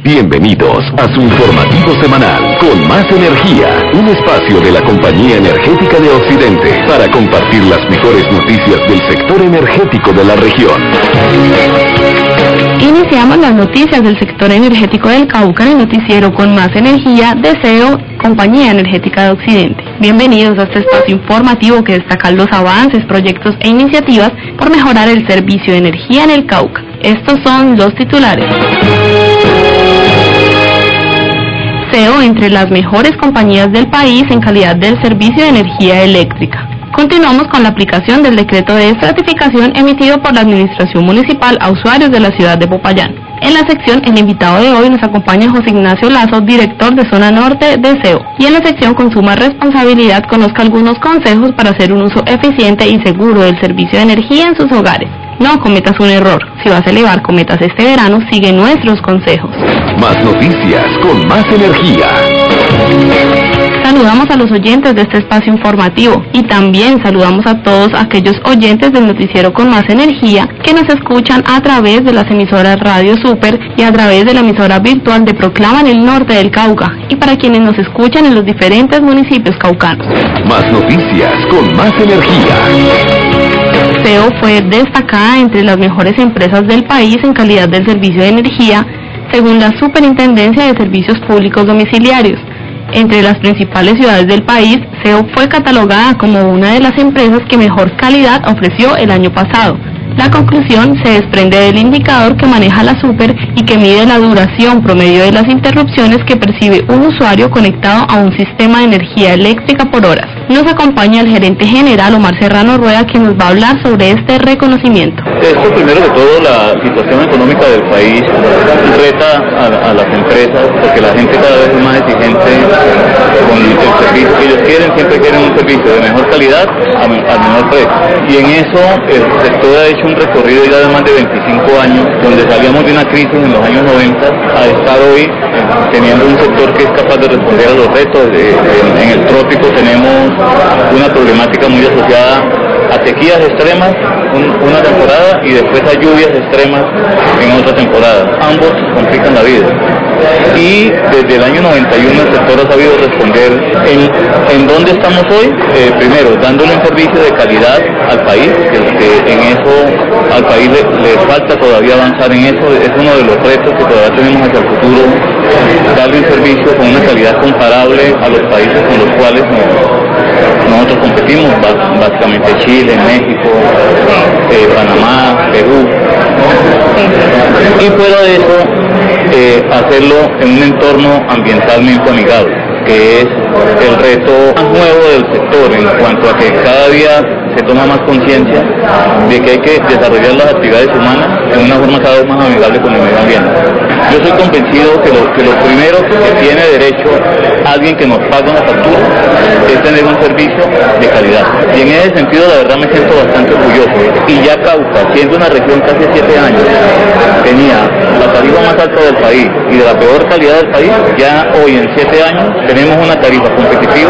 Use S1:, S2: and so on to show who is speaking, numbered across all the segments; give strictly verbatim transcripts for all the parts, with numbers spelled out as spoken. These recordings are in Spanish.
S1: Bienvenidos a su informativo semanal con más energía, un espacio de la Compañía Energética de Occidente para compartir las mejores noticias del sector energético de la región.
S2: Iniciamos las noticias del sector energético del Cauca en el noticiero con más energía de C E O, Compañía Energética de Occidente. Bienvenidos a este espacio informativo que destaca los avances, proyectos e iniciativas por mejorar el servicio de energía en el Cauca. Estos son los titulares. C E O entre las mejores compañías del país en calidad del servicio de energía eléctrica. Continuamos con la aplicación del decreto de estratificación emitido por la Administración Municipal a usuarios de la ciudad de Popayán. En la sección, el invitado de hoy nos acompaña José Ignacio Lazo, director de Zona Norte de C E O. Y en la sección Consuma Responsabilidad conozca algunos consejos para hacer un uso eficiente y seguro del servicio de energía en sus hogares. No cometas un error. Si vas a elevar cometas este verano, sigue nuestros consejos.
S1: Más noticias con más energía.
S2: Saludamos a los oyentes de este espacio informativo y también saludamos a todos aquellos oyentes del noticiero con más energía que nos escuchan a través de las emisoras Radio Super y a través de la emisora virtual de Proclama en el norte del Cauca, y para quienes nos escuchan en los diferentes municipios caucanos.
S1: Más noticias con más energía.
S2: C E O fue destacada entre las mejores empresas del país en calidad del servicio de energía según la Superintendencia de Servicios Públicos Domiciliarios. Entre las principales ciudades del país, C E O fue catalogada como una de las empresas que mejor calidad ofreció el año pasado. La conclusión se desprende del indicador que maneja la Super y que mide la duración promedio de las interrupciones que percibe un usuario conectado a un sistema de energía eléctrica por horas. Nos acompaña el gerente general Omar Serrano Rueda, quien nos va a hablar sobre este reconocimiento.
S3: Esto, primero que todo, la situación económica del país reta a, a las empresas, porque la gente cada vez es más exigente con el servicio que ellos quieren, siempre quieren un servicio de mejor calidad a, a menor precio. Y en eso el sector ha hecho un recorrido ya de más de veinticinco años, donde salíamos de una crisis en los años noventa a estar hoy eh, teniendo un sector que es capaz de responder a los retos. De, de, en el trópico tenemos una problemática muy asociada a sequías extremas un, una temporada y después a lluvias extremas en otra temporada. Ambos complican la vida. Y desde el año noventa y uno el sector ha sabido responder. ¿En, en dónde estamos hoy? Eh, primero, dándole un servicio de calidad al país, que, que en eso al país le, le falta todavía avanzar en eso. Es uno de los retos que todavía tenemos hacia el futuro, darle un servicio con una calidad comparable a los países con los cuales nos, nosotros competimos, básicamente Chile, México, eh, Panamá, Perú. Y fuera de eso, eh, hacerlo en un entorno ambientalmente amigable, que es el reto más nuevo del sector en cuanto a que cada día se toma más conciencia de que hay que desarrollar las actividades humanas en una forma cada vez más amigable con el medio ambiente. Yo soy convencido que lo, que lo primero que tiene derecho alguien que nos paga una factura es tener un servicio de calidad. Y en ese sentido, la verdad, me siento bastante orgulloso. Y ya Cauca, siendo una región que hace siete años tenía la tarifa más alta del país y de la peor calidad del país, ya hoy en siete años tenemos una tarifa competitiva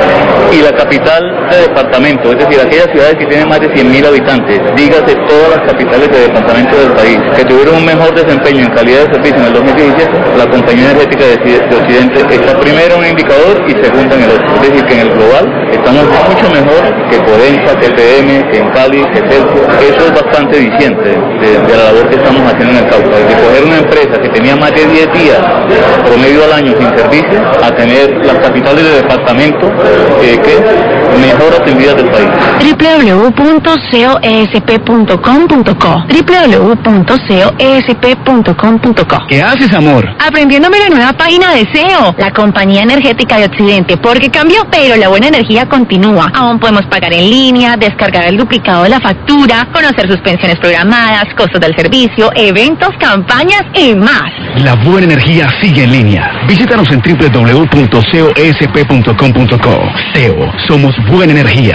S3: y la capital de departamento, es decir, aquellas ciudades que tienen más de cien mil habitantes, dígase todas las capitales de departamento del país, que tuvieron un mejor desempeño en calidad de servicio en el dos mil diecisiete, la Compañía Energética de, de Occidente está primero en un indicador y segunda en el otro. Es decir, que en el global estamos mucho mejor que Codensa, que T M, que en Cali, que Telco. Eso es bastante diciente de, de la labor que estamos haciendo en el Cauca, de coger una empresa que tenía más de diez días promedio al año sin servicio, a tener las capitales de departamento eh, que mejor atendidas del país.
S4: w w w punto coesp punto com punto co w w w punto coesp punto com punto co.
S5: ¿Qué haces, amor?
S4: Aprendiéndome la nueva página de C E O, la Compañía Energética de Occidente, porque cambió, pero la buena energía continúa. Aún podemos pagar en línea, descargar el duplicado de la factura, conocer sus pensiones programadas, costos del servicio, eventos, campañas y más.
S5: La buena energía sigue en línea. Visítanos en w w w punto coesp punto com punto co. C E O, somos buena energía.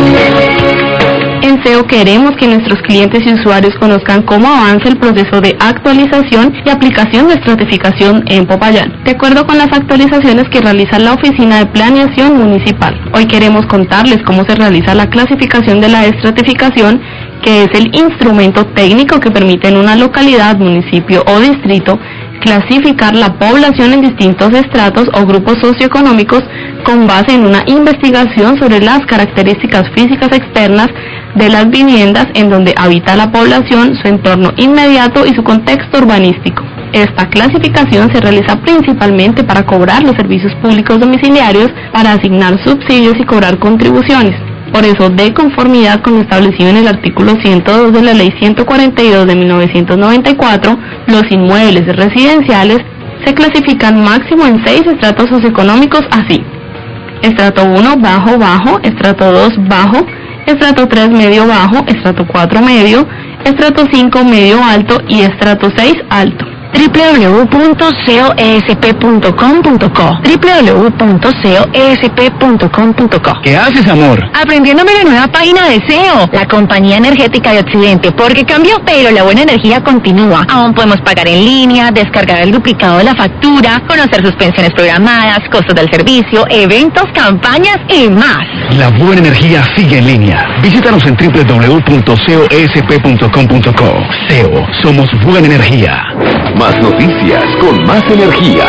S2: En C E O queremos que nuestros clientes y usuarios conozcan cómo avanza el proceso de actualización y aplicación de estratificación en Popayán, de acuerdo con las actualizaciones que realiza la Oficina de Planeación Municipal. Hoy queremos contarles cómo se realiza la clasificación de la estratificación, que es el instrumento técnico que permite en una localidad, municipio o distrito clasificar la población en distintos estratos o grupos socioeconómicos con base en una investigación sobre las características físicas externas de las viviendas en donde habita la población, su entorno inmediato y su contexto urbanístico. Esta clasificación se realiza principalmente para cobrar los servicios públicos domiciliarios, para asignar subsidios y cobrar contribuciones. Por eso, de conformidad con lo establecido en el artículo ciento dos de la Ley ciento cuarenta y dos de mil novecientos noventa y cuatro, los inmuebles residenciales se clasifican máximo en seis estratos socioeconómicos así: estrato uno bajo bajo, estrato dos bajo, estrato tres medio bajo, estrato cuatro medio, estrato cinco medio alto y estrato seis alto.
S4: doble u doble u doble u punto cosp punto com punto co doble u doble u doble u punto cosp punto com punto co.
S5: ¿Qué haces, amor?
S4: Aprendiéndome la nueva página de S E O, la compañía energética de Occidente, porque cambió, pero la buena energía continúa. Aún podemos pagar en línea, descargar el duplicado de la factura, conocer sus pensiones programadas, costos del servicio, eventos, campañas y más.
S5: La buena energía sigue en línea. Visítanos en doble u doble u doble u punto cosp punto com punto co. S E O, somos buena energía.
S1: Más noticias con más energía.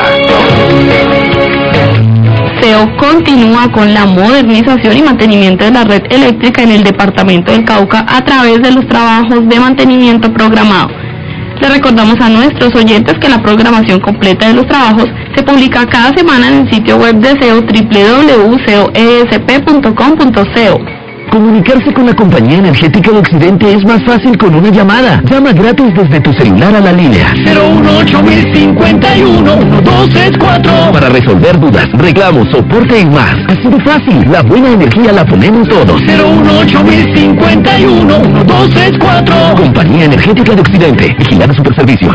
S2: S E O continúa con la modernización y mantenimiento de la red eléctrica en el departamento del Cauca a través de los trabajos de mantenimiento programado. Le recordamos a nuestros oyentes que la programación completa de los trabajos se publica cada semana en el sitio web de S E O doble u doble u doble u punto cosp punto com punto co.
S6: Comunicarse con la compañía energética de Occidente es más fácil con una llamada. Llama gratis desde tu celular a la línea
S7: cero uno ocho mil cincuenta y uno uno dos tres cuatro
S6: para resolver dudas, reclamos, soporte y más. Así de fácil, la buena energía la ponemos todos.
S7: cero uno ocho mil cincuenta y uno uno dos tres cuatro.
S6: Compañía Energética de Occidente, Vigilada Superservicios.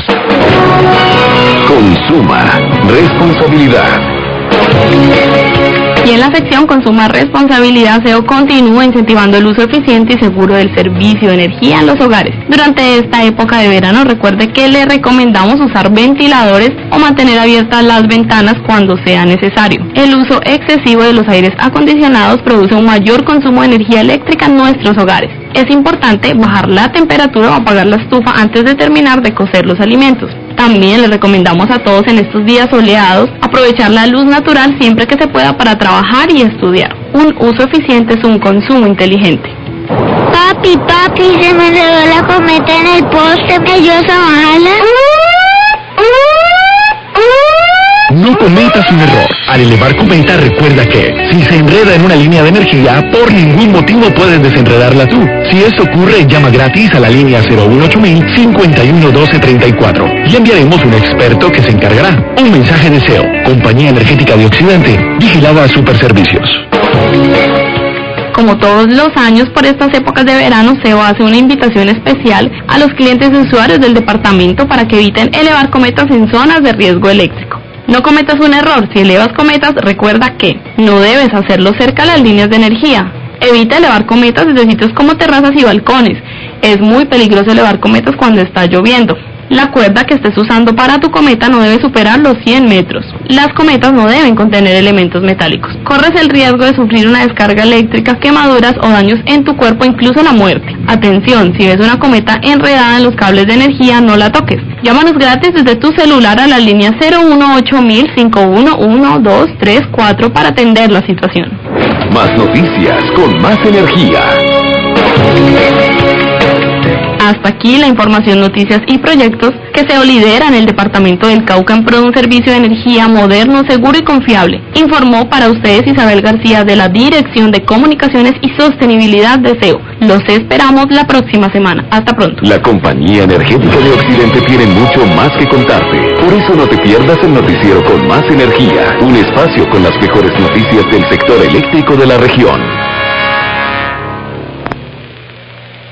S1: Consuma responsabilidad.
S2: Y en la sección Consuma Responsabilidad, S E O continúa incentivando el uso eficiente y seguro del servicio de energía en los hogares. Durante esta época de verano, recuerde que le recomendamos usar ventiladores o mantener abiertas las ventanas cuando sea necesario. El uso excesivo de los aires acondicionados produce un mayor consumo de energía eléctrica en nuestros hogares. Es importante bajar la temperatura o apagar la estufa antes de terminar de cocer los alimentos. También les recomendamos a todos en estos días soleados aprovechar la luz natural siempre que se pueda para trabajar y estudiar. Un uso eficiente es un consumo inteligente.
S8: Papi, papi, se me enredó la cometa en el poste, ¿me ayudas a bajarla?
S5: No cometas un error. Al elevar cometa, recuerda que si se enreda en una línea de energía, por ningún motivo puedes desenredarla tú. Si esto ocurre, llama gratis a la línea cero uno ocho mil cincuenta y uno doce treinta y cuatro y enviaremos un experto que se encargará. Un mensaje de S E O, Compañía Energética de Occidente, Vigilada Superservicios.
S2: Como todos los años por estas épocas de verano, S E O hace una invitación especial a los clientes y usuarios del departamento para que eviten elevar cometas en zonas de riesgo eléctrico. No cometas un error. Si elevas cometas, recuerda que no debes hacerlo cerca de las líneas de energía. Evita elevar cometas desde sitios como terrazas y balcones. Es muy peligroso elevar cometas cuando está lloviendo. La cuerda que estés usando para tu cometa no debe superar los cien metros. Las cometas no deben contener elementos metálicos. Corres el riesgo de sufrir una descarga eléctrica, quemaduras o daños en tu cuerpo, incluso la muerte. Atención, si ves una cometa enredada en los cables de energía, no la toques. Llámanos gratis desde tu celular a la línea cero uno ocho mil cincuenta y uno uno dos tres cuatro para atender la situación.
S1: Más noticias con más energía.
S2: Hasta aquí la información, noticias y proyectos que S E O lidera en el departamento del Cauca en pro de un servicio de energía moderno, seguro y confiable. Informó para ustedes Isabel García de la Dirección de Comunicaciones y Sostenibilidad de S E O. Los esperamos la próxima semana. Hasta pronto.
S1: La Compañía Energética de Occidente tiene mucho más que contarte. Por eso no te pierdas el noticiero con más energía. Un espacio con las mejores noticias del sector eléctrico de la región.